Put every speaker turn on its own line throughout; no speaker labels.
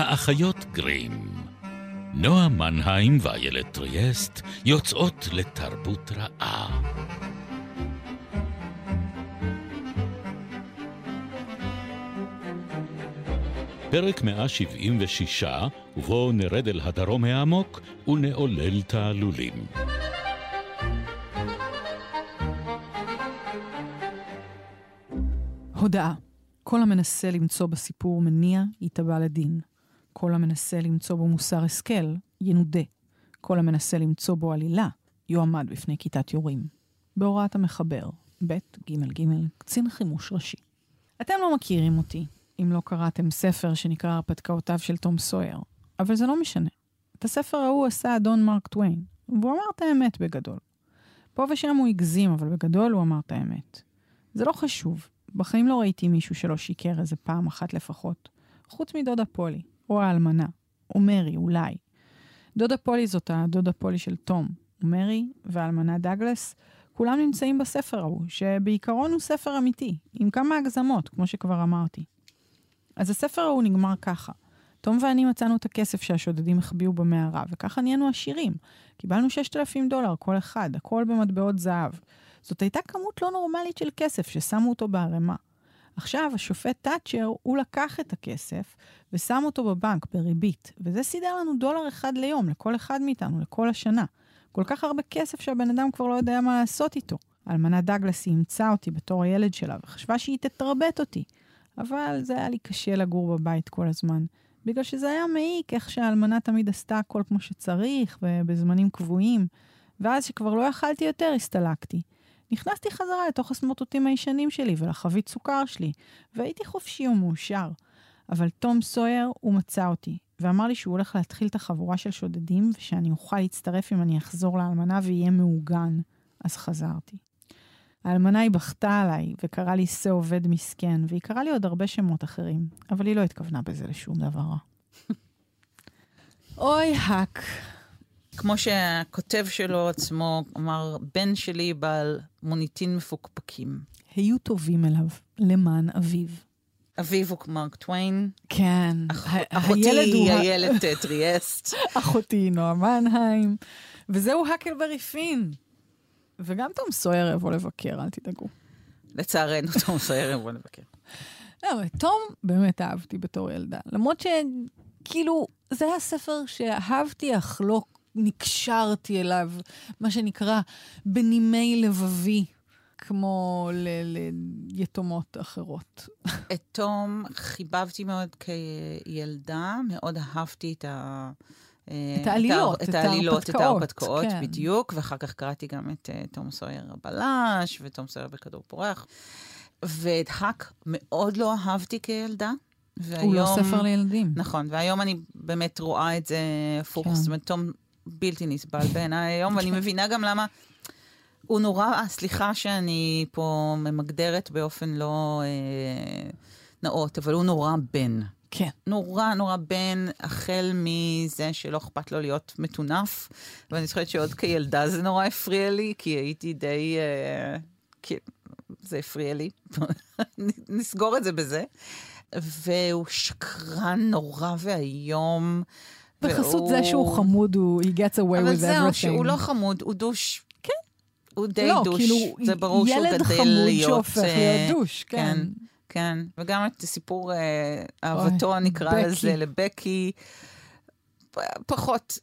האחיות גרים. נועה מנהיים ואיילת טריאסט יוצאות לתרבות רעה. פרק 176, ובו נרד אל הדרום העמוק ונעולל תעלולים.
הודעה. כל המנסה למצוא בסיפור מניע יתבע לדין. כל המנסה למצוא בו מוסר השכל ינודה. כל המנסה למצוא בו עלילה יועמד בפני כיתת יורים. בהוראת המחבר, ב' ג' קצין חימוש ראשי. אתם לא מכירים אותי, אם לא קראתם ספר שנקרא הרפתקאותיו של תום סויר, אבל זה לא משנה. את הספר ההוא עשה אדון מרק טוויין, והוא אמר את האמת בגדול. פה ושם הוא הגזים, אבל בגדול הוא אמר את האמת. זה לא חשוב. בחיים לא ראיתי מישהו שלא שיקר איזה פעם אחת לפחות. חוץ מדודה פולי, או האלמנה, או מרי, אולי. דודה פולי זאת הדודה פולי של תום, ומרי והאלמנה דאגלס, כולם נמצאים בספר ההוא, שבעיקרון הוא ספר אמיתי, עם כמה הגזמות, כמו שכבר אמרתי. אז הספר ההוא נגמר ככה. תום ואני מצאנו את הכסף שהשודדים החביאו במערה, וככה נהיינו עשירים. קיבלנו $6,000 כל אחד, הכל במטבעות זהב. זאת הייתה כמות לא נורמלית של כסף ששמו אותו בערימה. עכשיו השופט טאצ'ר, הוא לקח את הכסף ושם אותו בבנק בריבית, וזה סידר לנו $1 ליום, לכל אחד מאיתנו, לכל השנה. כל כך הרבה כסף שהבן אדם כבר לא יודע מה לעשות איתו. האלמנה דאגלס היא אימצה אותי בתור הילד שלה, וחשבה שהיא תתרבט אותי. אבל זה היה לי קשה לגור בבית כל הזמן, בגלל שזה היה מעיק איך שהאלמנה תמיד עשתה הכל כמו שצריך, ובזמנים קבועים, ואז שכבר לא יכלתי יותר, הסתלקתי. נכנסתי חזרה לתוך הסמרטוטים הישנים שלי ולחבית סוכר שלי, והייתי חופשי ומאושר. אבל תום סויר הוא מצא אותי, ואמר לי שהוא הולך להתחיל את החבורה של שודדים, ושאני אוכל להצטרף אם אני אחזור לאלמנה ויהיה מעוגן. אז חזרתי. האלמנה היא בכתה עליי, וקרא לי שא עובד מסכן, והיא קרא לי עוד הרבה שמות אחרים, אבל היא לא התכוונה בזה לשום דבר רע. אוי, האק.
כמו שהכותב שלו עצמו אמר, בן שלי בעל מוניטין מפוקפקים.
היו טובים אליו, למען אביו.
אביו הוא מרק טוויין.
כן.
אחותי היא איילת טריאסט.
אחותי נועה מנהיים. וזהו הקלברי פין. וגם תום סויר יבוא לבקר, אל תדאגו.
לצערנו, תום סויר יבוא לבקר.
לא, תום באמת אהבתי בתור ילדה. למרות שכאילו, זה היה ספר שאהבתי, אך לא נקשרתי אליו, מה שנקרא, בנימי לבבי, כמו ליתומות אחרות.
את תום חיבבתי מאוד כילדה, מאוד אהבתי את העלילות, את ההרפתקאות, כן. בדיוק, ואחר כך קראתי גם את תום סויר הבלש, ותום סויר בכדור פורח, ואת האק מאוד לא אהבתי כילדה,
הוא לא ספר לילדים.
נכון, והיום אני באמת רואה את זה הפוך, זאת אומרת, תום בלתי נסבל בעיניי היום, ואני מבינה גם למה הוא נורא, סליחה שאני פה ממגדרת באופן לא נאות, אבל הוא נורא בן.
כן.
נורא בן, החל מזה שלא אכפת לו להיות מטונף, ואני זוכרת שעוד כילדה זה נורא הפריע לי, כי הייתי די, זה הפריע לי, נסגור את זה בזה, והוא שקרן נורא והיום,
בחסות זה שהוא חמוד, he gets away with everything.
אבל זהו, שהוא לא חמוד, הוא דוש.
כן.
הוא די דוש.
כאילו,
זה ברור שהוא גדל להיות.
ילד חמוד שהופך להיות דוש, כן.
כן, וגם את סיפור אהבתו נקרא לזה לבקי, פחות.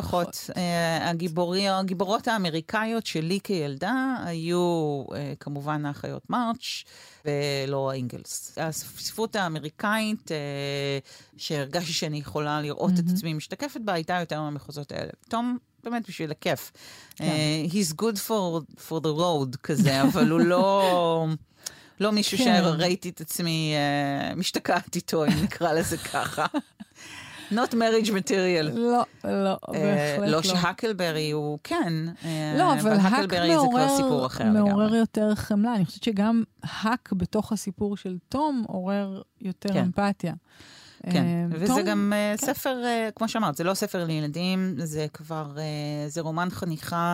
הגיבורות האמריקאיות שלי כילדה היו כמובן האחיות מרץ' ולורה אינגלס. הספרות האמריקאית שהרגשתי שאני יכולה לראות את עצמי משתקפת בה, הייתה יותר מהמחוזות האלה. תום באמת בשביל הכיף. He's good for the road כזה, אבל הוא לא מישהו שראיתי את עצמי משתקעת איתו, אם נקרא לזה ככה. Not marriage material.
לא, בהחלט לא.
לא שהקלברי הוא כן.
לא, אבל
הקלברי זה כבר סיפור אחר.
מעורר יותר חמלה. אני חושבת שגם האק בתוך הסיפור של תום עורר יותר אמפתיה.
כן, וזה גם ספר, כמו שאמרת, זה לא ספר לילדים, זה כבר, זה רומן חניכה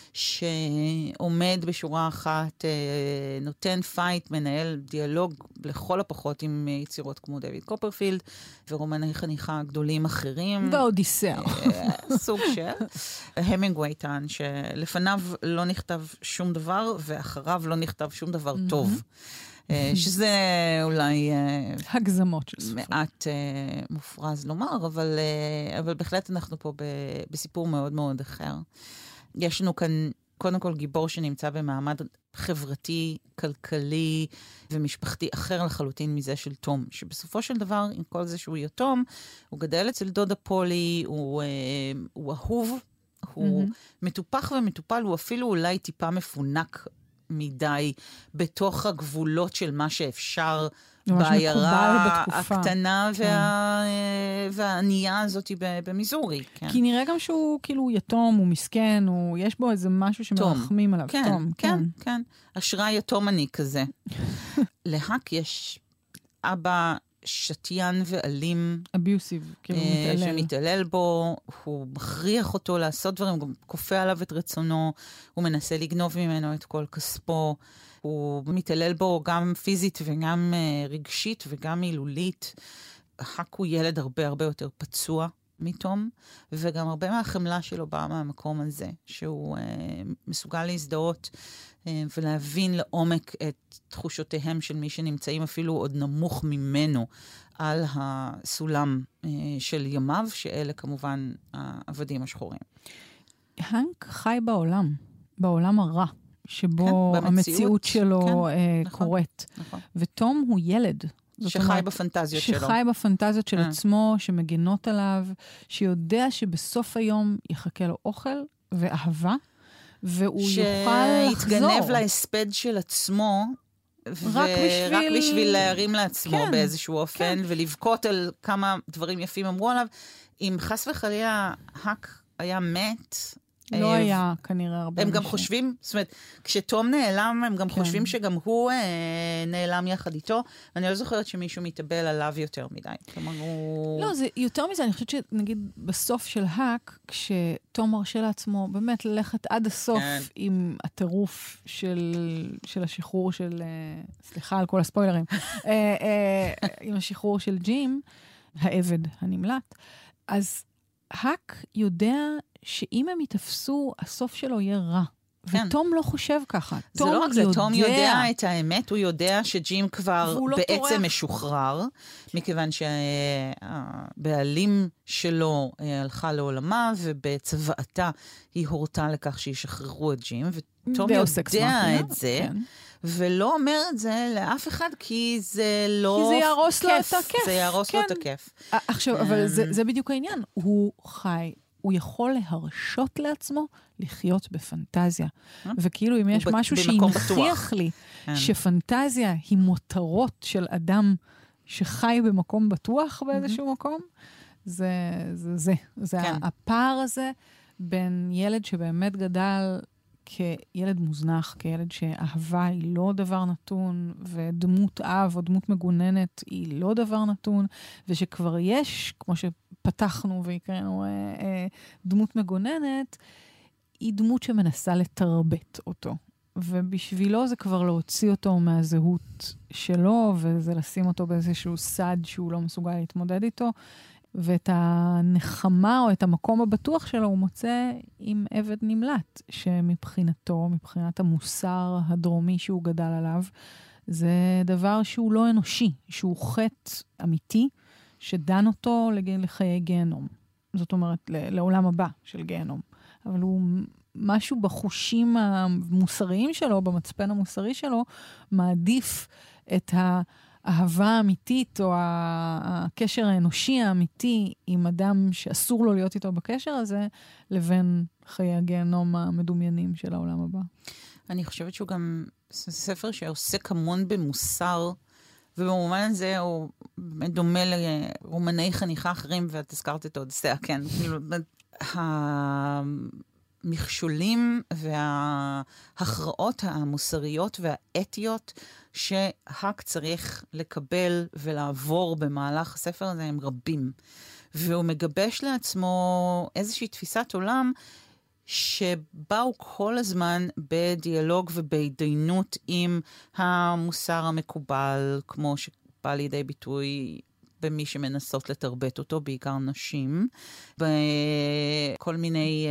שעומד בשורה אחת, נותן פייט, מנהל דיאלוג לכל הפחות עם יצירות כמו דויד קופרפילד, ורומני חניכה גדולים אחרים.
ואודיסאה.
סוג של. המינגווי טען שלפניו לא נכתב שום דבר, ואחריו לא נכתב שום דבר טוב. שזה אולי
הגזמות של ספר.
מעט מופרז לומר, אבל בהחלט אנחנו פה בסיפור מאוד מאוד אחר. יש לנו כאן קודם כל גיבור שנמצא במעמד חברתי, כלכלי ומשפחתי אחר לחלוטין מזה של תום, שבסופו של דבר, עם כל זה שהוא יתום, הוא גדל אצל דודה פולי, הוא אהוב, הוא מטופח ומטופל, הוא אפילו אולי טיפה מפונק מדי בתוך הגבולות של מה שאפשר בעיירה הקטנה והענייה הזאת במיזורי.
כי נראה גם שהוא כאילו יתום, הוא מסכן, יש בו איזה משהו שמרחמים עליו.
כן. אשראי יתומני כזה. להק יש אבא שתיין ואלים.
אביוסיב, כאילו מתעלל.
שמתעלל בו, הוא מכריח אותו לעשות דברים, הוא כופה עליו את רצונו, הוא מנסה לגנוב ממנו את כל כספו, הוא מתעלל בו גם פיזית וגם רגשית וגם מילולית. החק הוא ילד הרבה הרבה יותר פצוע מתום, וגם הרבה מהחמלה שלו באה מהמקום הזה, שהוא מסוגל להזדהות ולהבין לעומק את תחושותיהם של מי שנמצאים אפילו עוד נמוך ממנו על הסולם של ימיו, שאלה כמובן העבדים השחורים.
הנק חי בעולם הרע, שבו המציאות שלו קורית. ותום הוא ילד.
שחי בפנטזיות שלו.
שחי בפנטזיות של עצמו, שמגנות עליו, שיודע שבסוף היום יחכה לו אוכל ואהבה, והוא יוכל לחזור.
שיתגנב להספד של עצמו, רק בשביל להרים לעצמו באיזשהו אופן, ולבכות על כמה דברים יפים אמרו עליו. אם חס וחלילה האק היה מת,
לא היה כנראה הרבה.
הם גם חושבים, זאת אומרת, כשתום נעלם, הם גם חושבים שגם הוא נעלם יחד איתו. אני לא זוכרת שמישהו מתאבל עליו יותר מדי. כלומר, הוא...
לא, זה יותר מזה. אני חושבת שנגיד בסוף של האק, כשתום מרשה לעצמו באמת ללכת עד הסוף עם הטירוף של השחרור של... סליחה על כל הספוילרים. עם השחרור של ג'ים, העבד הנמלט. אז האק יודע שאם הם יתפסו, הסוף שלו יהיה רע. ותום לא חושב ככה.
זה לא רק זה, תום יודע את האמת, הוא יודע שג'ים כבר בעצם משוחרר, מכיוון שהבעלים שלו הלכה לעולמה, ובצוואתה היא הורתה לכך שישחררו את ג'ים, ותום יודע את זה, ולא אומר את זה לאף אחד, כי זה לא כיף.
כי זה יהרוס לו את הכיף.
זה יהרוס לו את הכיף.
עכשיו, אבל זה בדיוק העניין. הוא חי, הוא יכול להרשות לעצמו לחיות בפנטזיה. וכאילו אם יש משהו שימכריח לי שפנטזיה היא מותרות של אדם שחי במקום בטוח באיזשהו מקום, זה הפער הזה בין ילד שבאמת גדל כילד מוזנח, כילד שאהבה היא לא דבר נתון, ודמות אב או דמות מגוננת היא לא דבר נתון, ושכבר יש, כמו שפתחנו ויקראנו, דמות מגוננת, היא דמות שמנסה לתרבט אותו. ובשבילו זה כבר להוציא אותו מהזהות שלו, וזה לשים אותו באיזשהו סד שהוא לא מסוגל להתמודד איתו, ואת הנחמה או את המקום הבטוח שלו הוא מוצא עם עבד נמלט, שמבחינתו, מבחינת המוסר הדרומי שהוא גדל עליו, זה דבר שהוא לא אנושי, שהוא חטא אמיתי, שדן אותו לחיי גיהנום. זאת אומרת, לעולם הבא של גיהנום. אבל הוא משהו בחושים המוסריים שלו, במצפן המוסרי שלו, מעדיף את האהבה האמיתית, או הקשר האנושי האמיתי עם אדם שאסור לו להיות איתו בקשר הזה, לבין חיי הגיהנום המדומיינים של העולם הבא.
אני חושבת שהוא גם ספר שעוסק המון במוסר, ובמובן הזה הוא באמת דומה לרומני חניכה אחרים, ואת הזכרת את אודיסאה, כן. המכשולים וההכרעות המוסריות והאתיות שהאק צריך לקבל ולעבור במהלך הספר הזה הם רבים. והוא מגבש לעצמו איזושהי תפיסת עולם שבאו כל הזמן בדיאלוג ובהתדיינות עם המוסר המקובל, כמו שבא לידי ביטוי במי שמנסות לתרבט אותו, בעיקר נשים, בכל מיני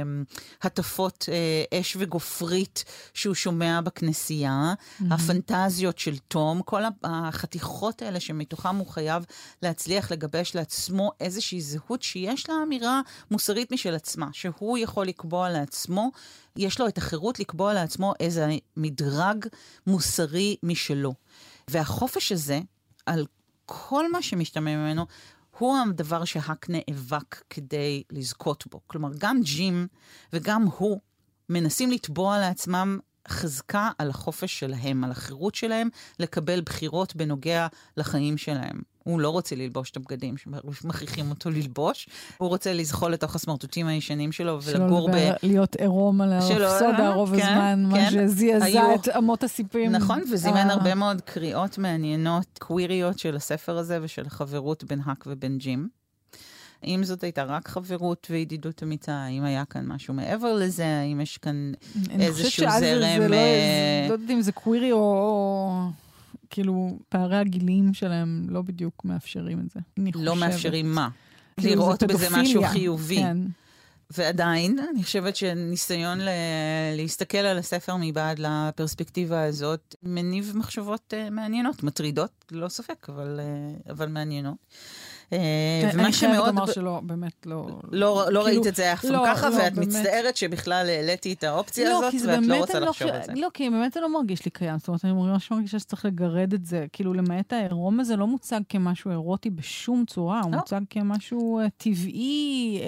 הטפות אש וגופרית שהוא שומע בכנסייה, הפנטזיות של תום, כל החתיכות האלה שמתוכם הוא חייב להצליח לגבש לעצמו איזושהי זהות שיש לה אמירה מוסרית משל עצמה, שהוא יכול לקבוע לעצמו, יש לו את החירות לקבוע לעצמו איזה מדרג מוסרי משלו. והחופש הזה, על כל מה שמשתמע ממנו, הוא הדבר שהאק נאבק כדי לזכות בו. כלומר, גם ג'ים וגם הוא מנסים לתבוע לעצמם חזקה על החופש שלהם, על החירות שלהם, לקבל בחירות בנוגע לחיים שלהם. הוא לא רוצה ללבוש את הבגדים שמכריחים אותו ללבוש, הוא רוצה לזחול לתוך הסמרטוטים הישנים שלו ולגור
להיות עירום על הרפסודה רוב הזמן, מה שזעזע את אמות הסיפים.
נכון, וזימן הרבה מאוד קריאות מעניינות, קוויריות של הספר הזה ושל החברות בין האק ובין ג'ים. אם זאת הייתה רק חברות וידידות אמיתה, האם היה כאן משהו מעבר לזה, האם יש כאן איזשהו זרם...
לא יודעת אם זה קווירי או... כאילו, פערי הגילים שלהם לא בדיוק מאפשרים את זה.
לא מאפשרים מה? לראות בזה משהו חיובי. ועדיין, אני חושבת שניסיון להסתכל על הספר מבעד לפרספקטיבה הזאת, מניב מחשבות מעניינות, מטרידות, לא ספק, אבל מעניינות.
אני חייבת לומר שלא, באמת
לא ראית את זה אף פעם ככה, ואת מצטערת שבכלל העליתי את האופציה הזאת, ואת לא רוצה לחשוב על זה.
לא, כי באמת זה לא מרגיש לי קיים, זאת אומרת, אני ממש מרגישה שצריך לגרד את זה, כאילו למעט העירום הזה לא מוצג כמשהו אירוטי בשום צורה, הוא מוצג כמשהו טבעי,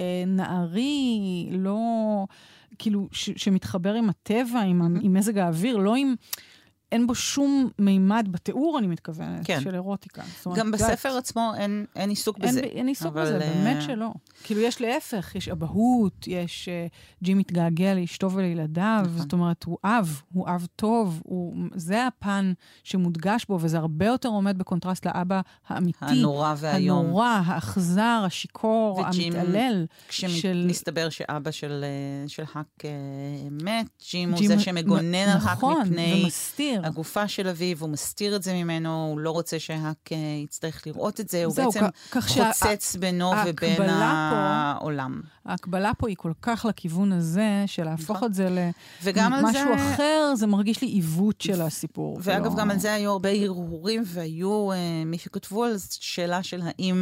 נערי, לא, כאילו, שמתחבר עם הטבע, עם מזג האוויר, לא עם... אין בו שום מימד בתיאור, אני מתכוונת, של אירוטיקה.
גם בספר עצמו אין עיסוק בזה.
אין עיסוק בזה, באמת שלא. כאילו יש להפך, יש אבהות, יש ג'ים מתגעגע לאשתו ולילדיו, זאת אומרת, הוא אב טוב, זה הפן שמודגש בו, וזה הרבה יותר עומד בקונטרסט לאבא האמיתי.
הנורא והיום.
הנורא, האכזר, השיקור, המתעלל.
כשמסתבר שאבא של האק מת, ג'ים הוא זה שמגונן על האק מפני...
ומסתיר.
הגופה של אביו, הוא מסתיר את זה ממנו, הוא לא רוצה שהאק יצטרך לראות את זה, הוא בעצם חוצץ בינו ובין העולם.
ההקבלה פה היא כל כך לכיוון הזה, של להפוך את זה למשהו אחר, זה מרגיש לי עיוות של הסיפור.
ואגב, גם על זה היו הרבה הרהורים, והיו מי שכתבו על שאלה של האם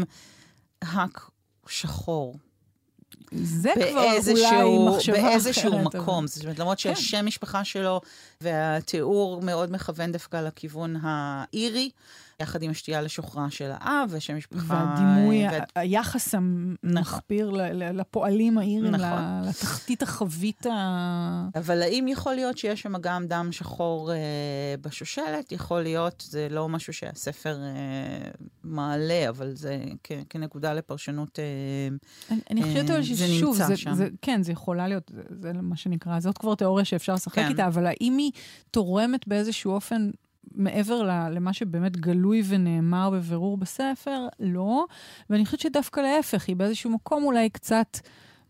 האק שחור.
זה כבר אולי מחשבה
באיזשהו מקום. זאת אומרת, למרות שהשם משפחה שלו והתיאור מאוד מכוון דווקא לכיוון האירי, יחד עם השתייה לשוחרה של האב, ושם משפחה...
והדימוי, היחס המחפיר לפועלים האירים, לתחתית החבית
אבל האם יכול להיות שיש שם גם דם שחור בשושלת? יכול להיות, זה לא משהו שהספר מעלה, אבל זה כנקודה לפרשנות
אני חושבת על ששוב, כן, זה יכולה להיות, זה מה שנקרא, זאת כבר תיאוריה שאפשר לשחק איתה, אבל האם היא תורמת באיזשהו אופן מעבר למה שבאמת גלוי ונאמר בבירור בספר, לא. ואני חושבת שדווקא להפך, היא באיזשהו מקום אולי קצת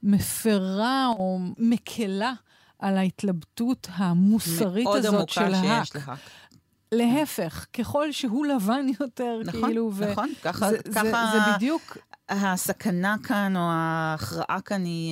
מפרה או מקלה על ההתלבטות המוסרית הזאת של האק. להפך, ככל שהוא לבן יותר, כאילו,
נכון, ככה
זה בדיוק...
הסכנה כאן או ההכרעה כאן היא...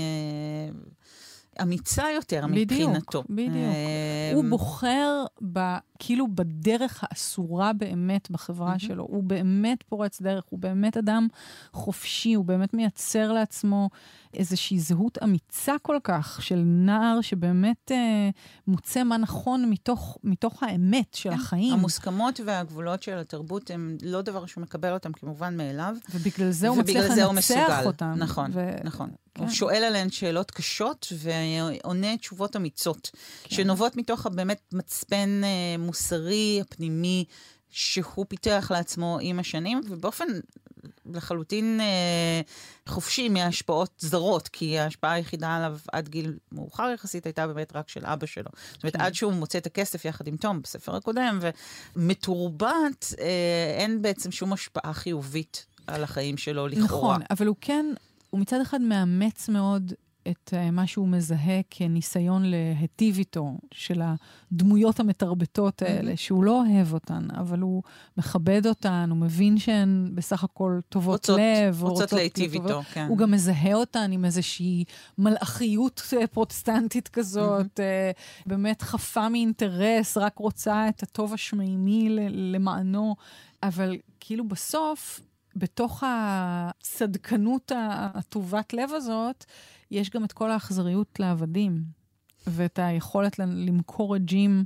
אמיצה יותר מבחינתו.
בדיוק. הוא בוחר כאילו בדרך האסורה באמת בחברה שלו. הוא באמת פורץ דרך, הוא באמת אדם חופשי, הוא באמת מייצר לעצמו איזושהי זהות אמיצה כל כך של נער שבאמת מוצא מה נכון מתוך האמת של החיים.
המוסכמות והגבולות של התרבות הם לא דבר שהוא מקבל אותם כמובן מאליו.
ובגלל זה הוא מצליח לנצח אותם.
נכון, נכון. הוא שואל עליהן שאלות קשות ועונה תשובות אמיצות, שנובעות מתוך באמת מצפן מוסרי, הפנימי, שהוא פיתח לעצמו עם השנים, ובאופן לחלוטין חופשי מהשפעות זרות, כי ההשפעה היחידה עליו עד גיל מאוחר יחסית הייתה באמת רק של אבא שלו. זאת אומרת, עד שהוא מוצא את הכסף יחד עם תום בספר הקודם, ומתורבת, אין בעצם שום השפעה חיובית על החיים שלו לכאורה.
נכון, אבל הוא כן, הוא מצד אחד מאמץ מאוד את מה שהוא מזהה כניסיון להטיב איתו, של הדמויות המתרבטות האלה, שהוא לא אוהב אותן, אבל הוא מכבד אותן, הוא מבין שהן בסך הכל טובות לב.
רוצות להיטיב איתו, כן.
הוא גם מזהה אותן עם איזושהי מלאכיות פרוטסטנטית כזאת, באמת חפה מאינטרס, רק רוצה את הטוב השמימי למענו, אבל כאילו בסוף, בתוך הסדקנות הטובת לב הזאת, יש גם את כל האכזריות לעבדים, ואת היכולת למכור את ג'ים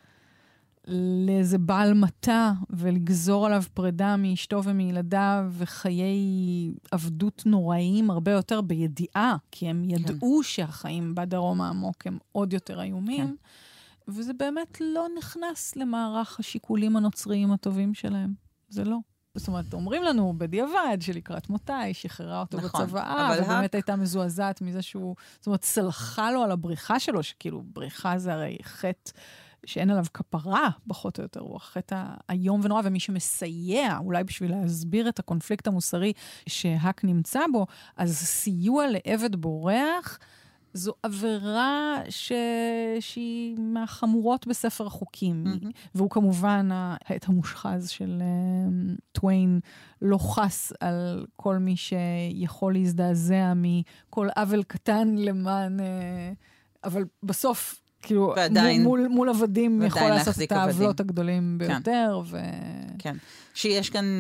לאיזה בעל מטה, ולגזור עליו פרידה מאשתו ומילדיו, וחיי עבדות נוראיים הרבה יותר בידיעה, כי הם ידעו שהחיים בדרום העמוק הם עוד יותר איומים, וזה באמת לא נכנס למערך השיקולים הנוצריים הטובים שלהם. זה לא. זאת אומרת, אומרים לנו בדיעבד שלקראת מותה, היא שחררה אותו בצוואה, ובאמת הייתה מזועזעת מזה שהוא, זאת אומרת, סלחה לו על הבריחה שלו, שכאילו בריחה זה הרי חטא שאין עליו כפרה, פחות או יותר, הוא החטא היום ונורא, ומי שמסייע, אולי בשביל להסביר את הקונפליקט המוסרי שהק נמצא בו, אז סיוע לעבד בורח, זו עבירה שהיא מהחמורות בספר החוקים. והוא כמובן, את המושחז של טוויין, לא חס על כל מי שיכול להזדעזע מכל עוול קטן למען, אבל בסוף, כאילו, מול עבדים יכול לעשות את העוולות הגדולים ביותר.
כן. שיש כאן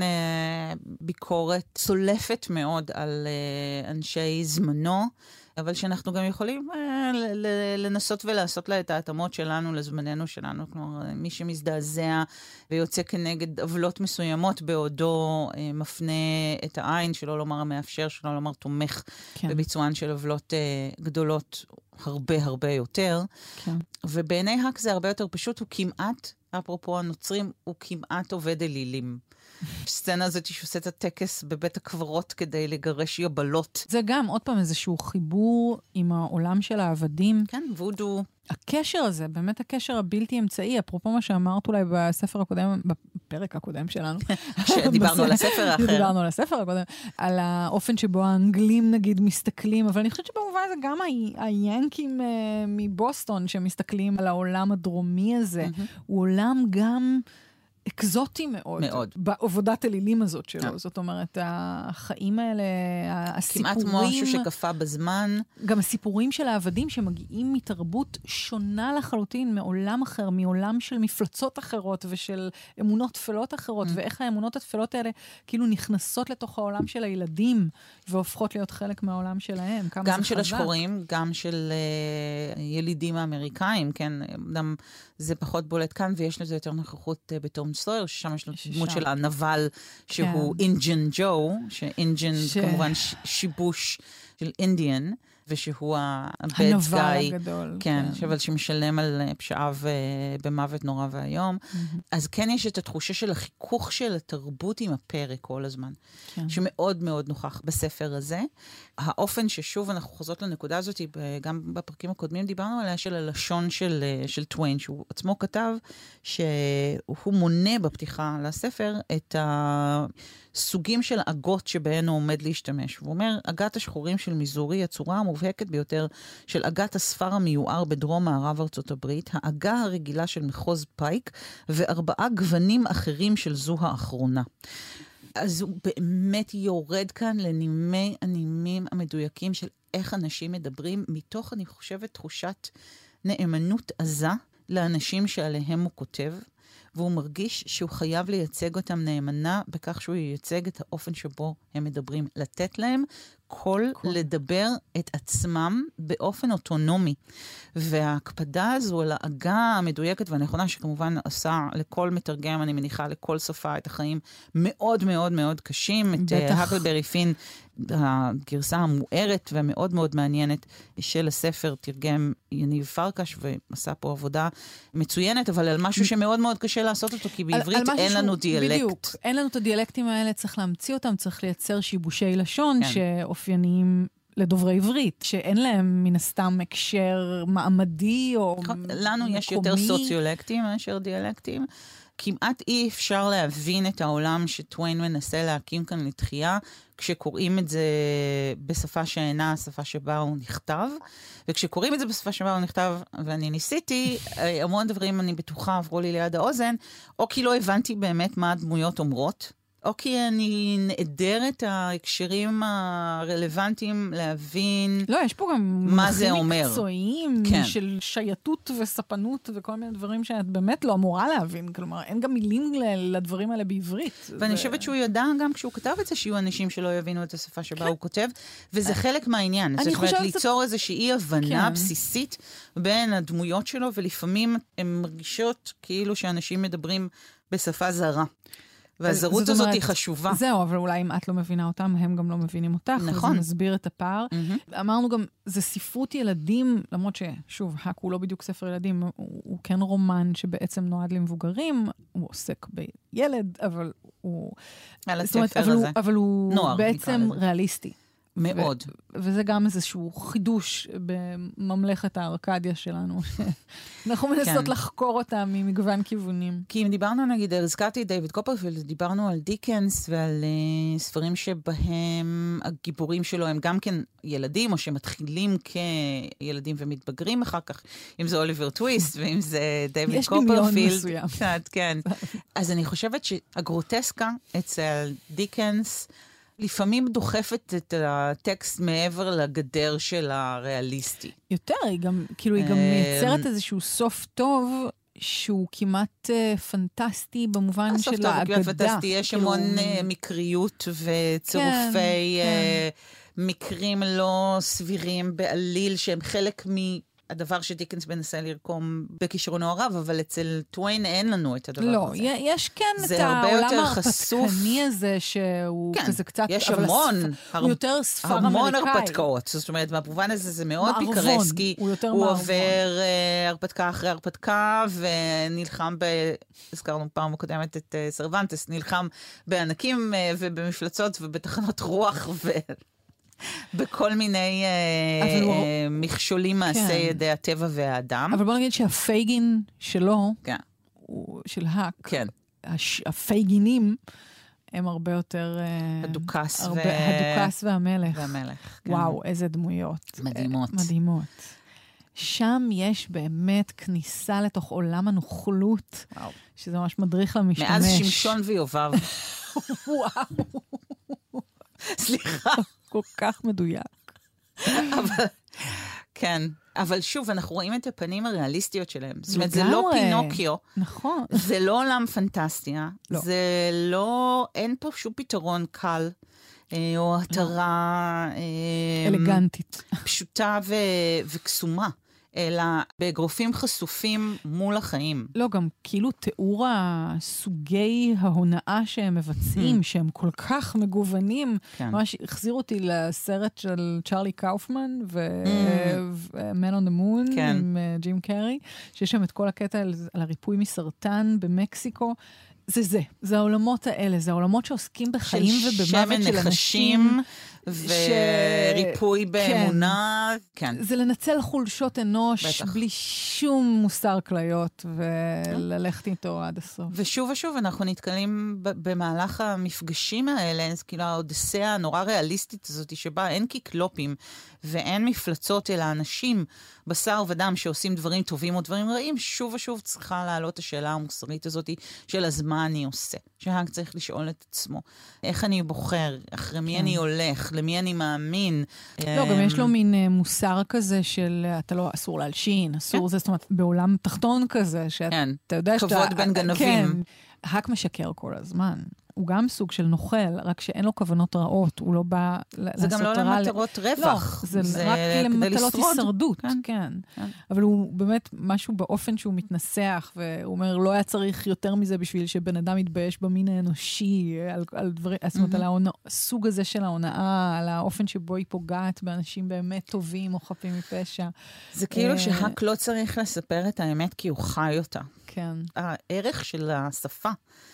ביקורת צולפת מאוד על אנשי זמנו, אבל שאנחנו גם יכולים לנסות ולעשות לה את ההתאמות שלנו, לזמננו שלנו. כלומר, מי שמזדעזע ויוצא כנגד עוולות מסוימות בעודו מפנה את העין, שלא לומר המאפשר, שלא לומר תומך בביצוען של עוולות גדולות הרבה הרבה יותר. ובעיני האק זה הרבה יותר פשוט, הוא כמעט, אפרופו הנוצרים, הוא כמעט עובד אלילים. הסצנה הזאת שעושה את הטקס בבית הקברות כדי לגרש יבלות.
זה גם עוד פעם איזשהו חיבור עם העולם של העבדים.
כן, וודו.
הקשר הזה, באמת הקשר הבלתי אמצעי, אפרופו מה שאמרת אולי בספר הקודם, בפרק הקודם שלנו.
שדיברנו על הספר האחר.
דיברנו על הספר הקודם, על האופן שבו האנגלים נגיד מסתכלים, אבל אני חושבת שבמובן הזה גם היאנקים מבוסטון שמסתכלים על העולם הדרומי הזה, הוא עולם גם אקזוטי מאוד, בעבודת אלילים הזאת שלו. זאת אומרת, החיים האלה, הסיפורים...
כמעט משהו שקפה בזמן.
גם הסיפורים של העבדים שמגיעים מתרבות שונה לחלוטין מעולם אחר, מעולם של מפלצות אחרות ושל אמונות תפלות אחרות, ואיך האמונות התפלות האלה כאילו נכנסות לתוך העולם של הילדים, והופכות להיות חלק מהעולם שלהם.
גם של השחורים, גם של ילידים האמריקאים, כן? זה פחות בולט כאן, ויש לזה יותר נוכחות בתום סויר, ששם יש לו דמות של הנבל, שהוא אינג'ן ג'ו, שאינג'ן כמובן שיבוש של אינדיאן, ושהוא הבד גאי, כן, אבל שמשלם על פשעיו במוות נורא והיום. אז כן יש את התחושה של החיכוך של התרבות עם הפרק כל הזמן, שמאוד מאוד נוכח בספר הזה. האופן ששוב אנחנו חוזרות לנקודה הזאת, גם בפרקים הקודמים דיברנו עליה, של הלשון של טוויין, שהוא עצמו כתב שהוא מונה בפתיחה לספר את הסוגים של האגות שבהן הוא עומד להשתמש. הוא אומר, אגת השחורים של מיזורי, הצורה המובהקת ביותר של אגת הספר המיוער בדרום מערב ארצות הברית, האגה הרגילה של מחוז פייק, ו4 גוונים אחרים של זו האחרונה. אז הוא באמת יורד כאן לנימי הנימים המדויקים של איך אנשים מדברים, מתוך, אני חושבת, תחושת נאמנות עזה לאנשים שעליהם הוא כותב, והוא מרגיש שהוא חייב לייצג אותם נאמנה בכך שהוא ייצג את האופן שבו הם מדברים, לתת להם הכל לדבר את עצמם באופן אוטונומי. וההקפדה הזו על ההגה המדויקת והנכונה, שכמובן עשה לכל מתרגם, אני מניחה, לכל שפה, את החיים מאוד מאוד מאוד קשים. את הקלברי פין, הגרסה המוארת והמאוד מאוד מעניינת של הספר, תרגם יניב פרקש, ועשה פה עבודה מצוינת, אבל על משהו שמאוד מאוד קשה לעשות אותו, כי בעברית אין לנו דיאלקט.
בדיוק, אין לנו את הדיאלקטים האלה, צריך להמציא אותם, צריך לייצר שיבושי לשון שאופייניים לדוברי עברית, שאין להם מן הסתם הקשר מעמדי או מקומי.
לנו יש יותר סוציולקטים מאשר דיאלקטים. כמעט אי אפשר להבין את העולם שטוויין מנסה להקים כאן לתחייה, כשקוראים את זה בשפה שאינה השפה שבה הוא נכתב, וכשקוראים את זה בשפה שבה הוא נכתב, ואני ניסיתי, המון דברים אני בטוחה עברו לי ליד האוזן, או כי לא הבנתי באמת מה הדמויות אומרות, או כי אני נעדר את ההקשרים הרלוונטיים להבין
לא, יש פה גם
מה זה אומר.
מקצועיים של שייטות וספנות וכל מיני דברים שאת באמת לא אמורה להבין. כלומר, אין גם מילים לדברים האלה בעברית.
ואני חושבת שהוא ידע גם כשהוא כתב את זה, שיהיו אנשים שלא יבינו את השפה שבה הוא כותב, וזה חלק מהעניין. זאת אומרת, ליצור איזושהי הבנה בסיסית בין הדמויות שלו, ולפעמים הן מרגישות כאילו שאנשים מדברים בשפה זרה. והזרות הזאת היא חשובה.
זהו, אבל אולי אם את לא מבינה אותם, הם גם לא מבינים אותך. נכון. וזה מסביר את הפער. אמרנו גם, זה ספרות ילדים, למרות ששוב, האק הוא לא בדיוק ספר ילדים, הוא כן רומן שבעצם נועד למבוגרים, הוא עוסק בילד, אבל הוא...
על הספר הזה.
אבל הוא בעצם ריאליסטי.
מאוד.
וזה גם איזשהו חידוש בממלכת הארקדיה שלנו. אנחנו מנסות לחקור אותה ממגוון כיוונים.
כי אם דיברנו, נגיד, הזכרתי דיוויד קופרפילד, דיברנו על דיקנס ועל ספרים שבהם הגיבורים שלו הם גם כן ילדים, או שמתחילים כילדים ומתבגרים אחר כך, אם זה אוליבר טוויסט, ואם זה דיוויד קופרפילד.
יש דמיון מסוים.
כן. אז אני חושבת שהגרוטסקה אצל דיקנס, לפעמים דוחפת את הטקסט מעבר לגדר של הריאליסטי.
יותר, היא גם מייצרת איזשהו סוף טוב, שהוא כמעט פנטסטי במובן של האגדה.
כמעט פנטסטי, יש המון מקריות וצירופי מקרים לא סבירים בעליל, שהם חלק הדבר שדיקנס מנסה לרקום בכישרונו הרב, אבל אצל טוויין אין לנו את הדבר הזה.
לא, יש כן את העולם ההרפתקני הזה, שהוא כזה קצת...
יש המון,
הוא יותר ספר אמריקאי.
המון הרפתקאות. זאת אומרת, במובן הזה זה מאוד פיקרסקי. הוא עובר הרפתקה אחרי הרפתקה, ונלחם הזכרנו פעם הקודמת את סרוונטס, נלחם בענקים ובמפלצות ובתחנות רוח בכל מיני מכשולים מעשי ידי הטבע והאדם.
אבל בוא נגיד שהפייגין שלו, של האק, הפייגינים, הם הרבה יותר...
הדוקס
והמלך. וואו, איזה דמויות. מדהימות. שם יש באמת כניסה לתוך עולם הנוכלות, שזה ממש מדריך למשתמש.
מאז שמשון ויובב.
וואו.
סליחה.
כל כך מדויק.
כן, אבל שוב, אנחנו רואים את הפנים הריאליסטיות שלהם. זאת אומרת, זה לא פינוקיו.
נכון.
זה לא עולם פנטסטיה. זה לא, אין פה שום פתרון קל, או התרה...
אלגנטית.
פשוטה וקסומה. אלא באגרופים חשופים מול החיים.
לא, גם כאילו תיאור הסוגי ההונאה שהם מבצעים, שהם כל כך מגוונים, ממש החזיר אותי לסרט של צ'רלי קאופמן, ו-Man on the Moon, עם ג'ים קרי, שיש שם את כל הקטע על הריפוי מסרטן במקסיקו. זה העולמות האלה, זה העולמות שעוסקים בחיים ובמוות של אנשים.
וריפוי באמונה.
זה לנצל חולשות אנוש בלי שום מוסר כליות, וללכת איתו עד הסוף.
ושוב ושוב אנחנו נתקלים במהלך המפגשים האלה, כאילו האודסאה הנורא ריאליסטית הזאת, שבה אין קיקלופים ואין מפלצות, אלא אנשים, בשר ודם שעושים דברים טובים או דברים רעים, שוב ושוב צריכה לעלות השאלה המוסרית הזאת של אז מה אני עושה. שהאק צריך לשאול את עצמו, איך אני בוחר, אחרי מי אני הולך, למי אני מאמין.
לא, גם יש לו מין מוסר כזה של, אתה לא, אסור להלשין, אסור זה, זאת אומרת, בעולם תחתון כזה, שאתה יודע שאתה...
כבוד בין גנבים.
האק משקר כל הזמן. הוא גם סוג של נוכל, רק שאין לו כוונות רעות, הוא לא בא
זה גם לא למטרות רווח.
לא, זה רק למטלות הישרדות, כן. אבל הוא באמת משהו באופן שהוא מתנסח, והוא אומר, לא היה צריך יותר מזה בשביל שבן אדם יתבייש במין האנושי, על דברים, זאת אומרת, על הסוג הזה של ההונאה, על האופן שבו היא פוגעת באנשים באמת טובים או חפים מפשע.
זה כאילו שהאק לא צריך לספר את האמת כי הוא חי אותה.
כן.
הערך של השפה,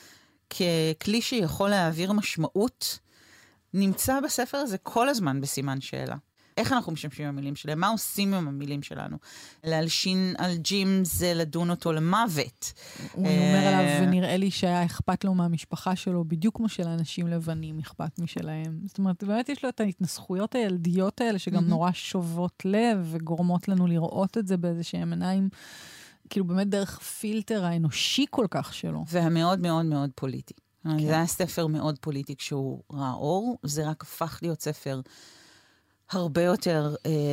ככלי שיכול להעביר משמעות, נמצא בספר הזה כל הזמן בסימן שאלה. איך אנחנו משתמשים במילים שלהם? מה עושים עם המילים שלנו? להלשין על ג'ים זה לדון אותו למוות.
הוא אומר עליו, ונראה לי שהיה אכפת לו מהמשפחה שלו, בדיוק כמו שלאנשים לבנים אכפת משלהם. זאת אומרת, באמת יש לו את ההתנסחויות הילדיות האלה, שגם נורא שובות לב, וגורמות לנו לראות את זה באיזשהם עיניים, כאילו באמת דרך פילטר האנושי כל כך שלו.
והמאוד מאוד מאוד פוליטי. זה היה ספר מאוד פוליטי כשהוא ראה אור, זה רק הפך להיות ספר הרבה יותר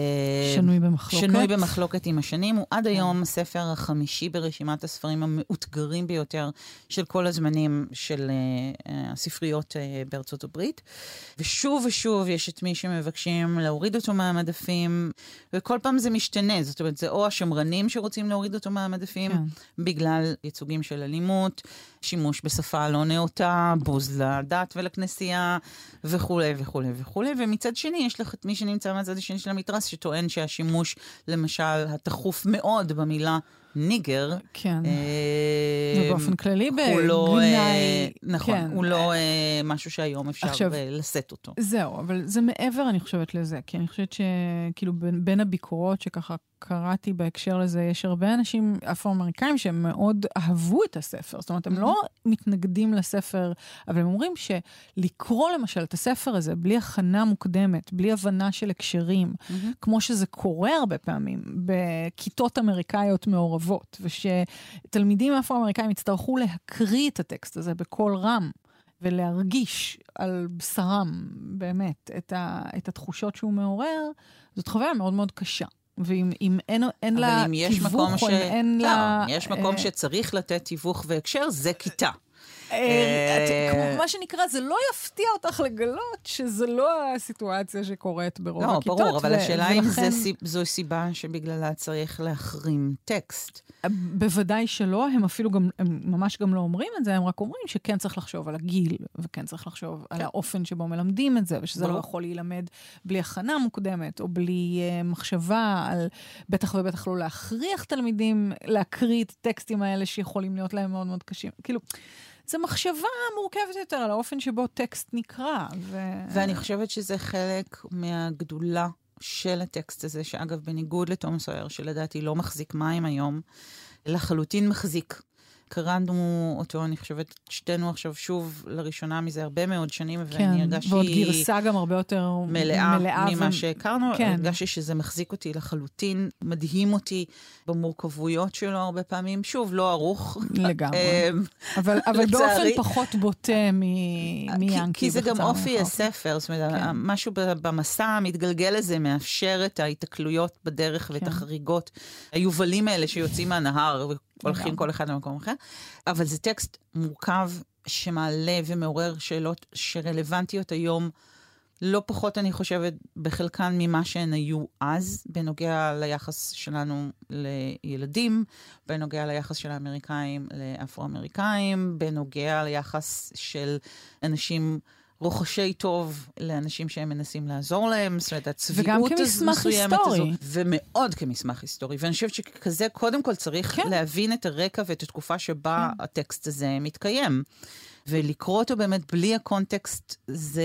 שנוי במחלוקת עם השנים. הוא עד היום הספר החמישי ברשימת הספרים המאותגרים ביותר של כל הזמנים של הספריות בארצות הברית. ושוב ושוב יש את מי שמבקשים להוריד אותו מהמדפים, וכל פעם זה משתנה. זאת אומרת, זה או השמרנים שרוצים להוריד אותו מהמדפים, בגלל ייצוגים של אלימות, שימוש בשפה לא נאותה, בוז לדת ולכנסייה, וכו' וכו' וכו'. ומצד שני, יש לך את מי שנמצא מהצד השני של המתרס, שטוען שהשימוש, למשל, התחוף מאוד במילה ניגר,
כן. ובאופן כללי
בגנאי. נכון, הוא לא משהו שהיום אפשר לשאת אותו.
זהו, אבל זה מעבר, אני חושבת לזה, כי אני חושבת שכאילו בין הביקורות שככה קראתי בהקשר לזה, יש הרבה אנשים אפרו-אמריקאים שהם מאוד אהבו את הספר. זאת אומרת, הם לא מתנגדים לספר, אבל הם אומרים שלקרוא למשל את הספר הזה, בלי הכנה מוקדמת, בלי הבנה של הקשרים, כמו שזה קורה הרבה פעמים, בכיתות אמריקאיות מעורבות, ושתלמידים אפרו-אמריקאים יצטרכו להקריא את הטקסט הזה בכל רם, ולהרגיש על בשרם באמת את התחושות שהוא מעורר, זאת חוויה מאוד מאוד קשה. ואם אין לה תיווך או אין לה...
יש מקום שצריך לתת תיווך והקשר, זה כיתה.
מה שנקרא, זה לא יפתיע אותך לגלות שזה לא הסיטואציה שקורית ברוב הכיתות.
לא, ברור, אבל השאלה אם זו סיבה שבגללה צריך להחרים טקסט.
בוודאי שלא, הם אפילו גם, הם ממש גם לא אומרים את זה, הם רק אומרים שכן צריך לחשוב על הגיל, וכן צריך לחשוב על האופן שבו מלמדים את זה, ושזה לא יכול להילמד בלי הכנה מוקדמת, או בלי מחשבה על, בטח ובטח לא להכריח תלמידים להקריא את הטקסטים האלה שיכולים להיות להם מאוד מאוד קשים. כאילו, זו מחשבה מורכבת יותר על האופן שבו טקסט נקרא.
ואני חושבת שזה חלק מהגדולה של הטקסט הזה, שאגב, בניגוד לתום סויר, שלדעתי לא מחזיק מים היום, לחלוטין מחזיק. קראנו אותו, אני חושבת, שתינו עכשיו שוב לראשונה מזה הרבה מאוד שנים, ואני הרגשתי...
ועוד גרסה גם הרבה יותר
מלאה ממה שהכרנו. הרגשתי שזה מחזיק אותי לחלוטין, מדהים אותי במורכבויות שלו הרבה פעמים. שוב, לא ערוך.
לגמרי. אבל באופן פחות בוטה מיאנקי.
כי זה גם אופי הספר, זאת אומרת, משהו במסע המתגלגל הזה מאפשר את ההתקלויות בדרך ואת החריגות, היובלים האלה שיוצאים מהנהר הולכים כל אחד למקום אחר, אבל זה טקסט מורכב שמעלה ומעורר שאלות שרלוונטיות היום, לא פחות אני חושבת בחלקן ממה שהן היו אז, בנוגע ליחס שלנו לילדים, בנוגע ליחס של האמריקאים לאפרו-אמריקאים, בנוגע ליחס של אנשים רוחשי טוב לאנשים שהם מנסים לעזור להם, זאת אומרת, הצביעות מסוימת הזו, ומאוד כמסמך היסטורי. ואני חושבת שכזה, קודם כל צריך להבין את הרקע ואת התקופה שבה הטקסט הזה מתקיים. ולקרוא אותו באמת בלי הקונטקסט, זה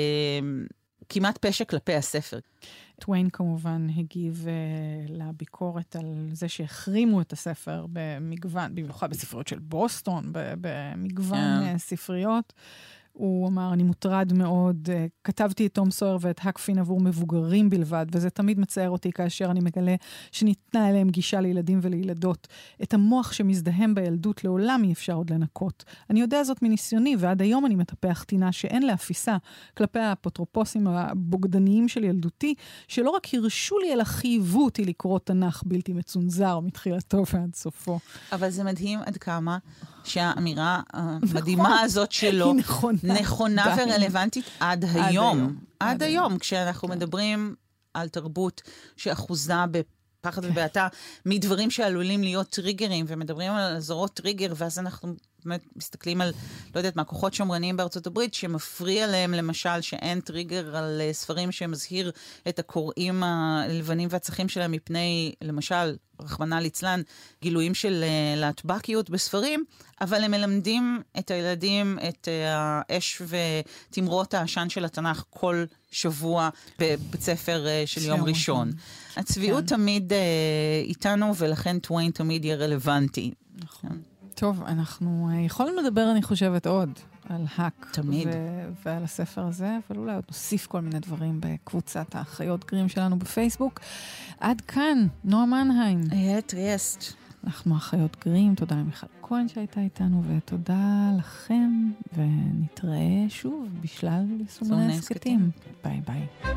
כמעט פשע כלפי הספר.
טוויין כמובן הגיב לביקורת על זה שהחרימו את הספר במגוון, במיוחד בספריות של בוסטון, במגוון ספריות. הוא אמר, אני מוטרד מאוד, כתבתי את תום סויר ואת האק פין עבור מבוגרים בלבד, וזה תמיד מצער אותי כאשר אני מגלה שניתנה אליהם גישה לילדים ולילדות. את המוח שמזדהם בילדות לעולם אי אפשר עוד לנקות. אני יודע זאת מניסיוני, ועד היום אני מטפח טינה שאין להפיסה כלפי האפוטרופוסים הבוגדניים של ילדותי, שלא רק הרשו לי, אלא חייבו אותי לקרוא תנ"ך בלתי מצונזר מתחילתו ועד סופו.
אבל זה מדהים עד כמה שהאמירה המדהימה הזאת שלו נכונה ורלוונטית עד היום. עד היום, כשאנחנו מדברים על תרבות שאחוזה בפחד ובעתה, מדברים שעלולים להיות טריגרים, ומדברים על אזורות טריגר, ואז אנחנו באמת מסתכלים על, לא יודעת מה, כוחות שומרניים בארצות הברית, שמפריע להם למשל שאין טריגר על ספרים שמזהיר את הקוראים הלבנים והצחים שלהם מפני, למשל, רחמנא ליצלן, גילויים של להטבקיות בספרים, אבל הם מלמדים את הילדים את האש ותמרות העשן של התנ"ך כל שבוע בבית ספר של יום ראשון. הצביעות תמיד איתנו, ולכן טוויין תמיד יהיה רלוונטי.
נכון. טוב, אנחנו יכולים לדבר, אני חושבת, עוד על האק.
תמיד.
ועל הספר הזה, אבל אולי עוד נוסיף כל מיני דברים בקבוצת האחיות גרים שלנו בפייסבוק. עד כאן, נועה מנהיים.
טריאסט.
אנחנו אחיות גרים, תודה למיכל כהן שהייתה איתנו, ותודה לכם, ונתראה שוב בשלל יישומי הסקטים. ביי ביי.